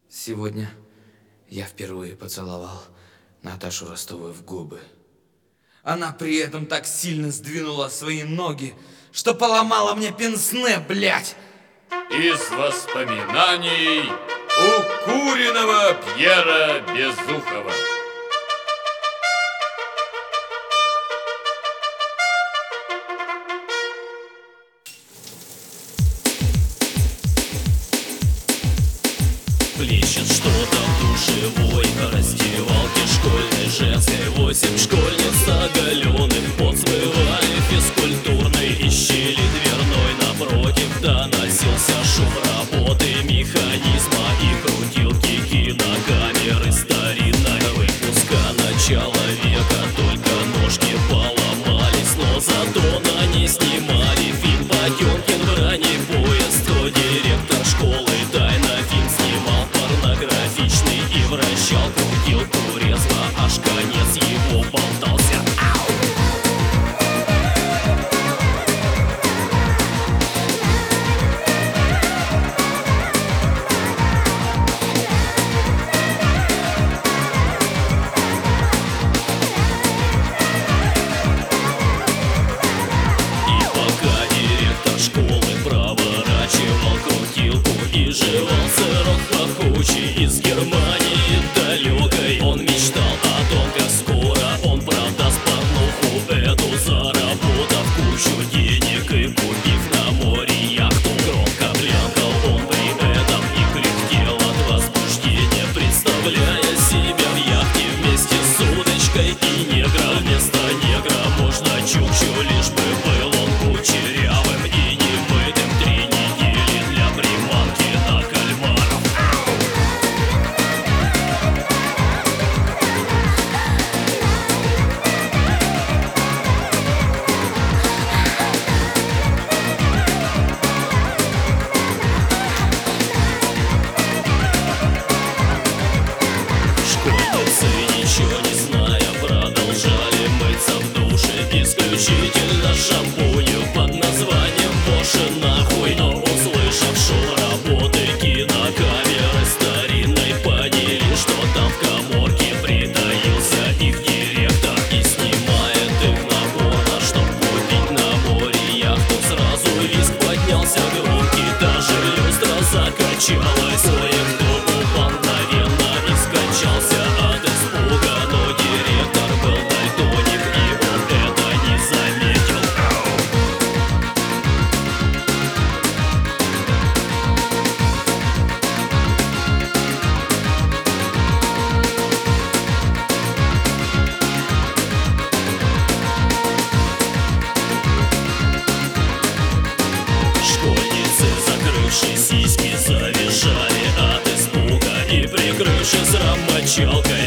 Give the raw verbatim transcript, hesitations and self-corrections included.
Сегодня я впервые поцеловал Наташу Ростовую в губы. Она при этом так сильно сдвинула свои ноги, что поломала мне пенсне, блядь! Из воспоминаний укуренного Пьера Безухова. Плещет что-то в душевой раздевалке школьной, женской. Восемь школьниц оголенных подсмывали физкультурной. Из щели дверной напротив доносился шум работы механизма и крутилки кинокамеры старинной выпуска начала века. Только ножки поломались, но зато на ней снимали фильм Потемкин в ранний поезд. То директор школы тайно фильм снимал порнографичный и вращал крутилку резво, аж конец его болтался. Ау! И пока директор школы проворачивал крутилку и жевал сырок пахучий из Германии далекой, он мечтал о том, как скоро он продаст порнуху эту, заработав кучу денег и купив на море яхту. Громко брякал он при этом и кряхтел от возбуждения, представляя себя в яхте вместе с удочкой и негром. Вместо негра можно чукчу, лишь бы был он кучерявым и немытым. Три недели для приманки на кальмаров. Школьницы, ничего не зная, продолжали мыться в душе исключительно шампунью под названием «Боже нахуй». Но услышав шум работы кинокамеры старинной, поняли, что там в каморке притаился их директор и снимает их на порно, чтоб купить на море яхту. Сразу визг поднялся громкий, даже люстра закачалась. Кое-кто упал мгновенно и скончался от испуга, но директор был дальтоник, и он это не заметил. Школьницы, закрывшие сиськи, завизжали от испуга и, прикрывшись рамочалкой,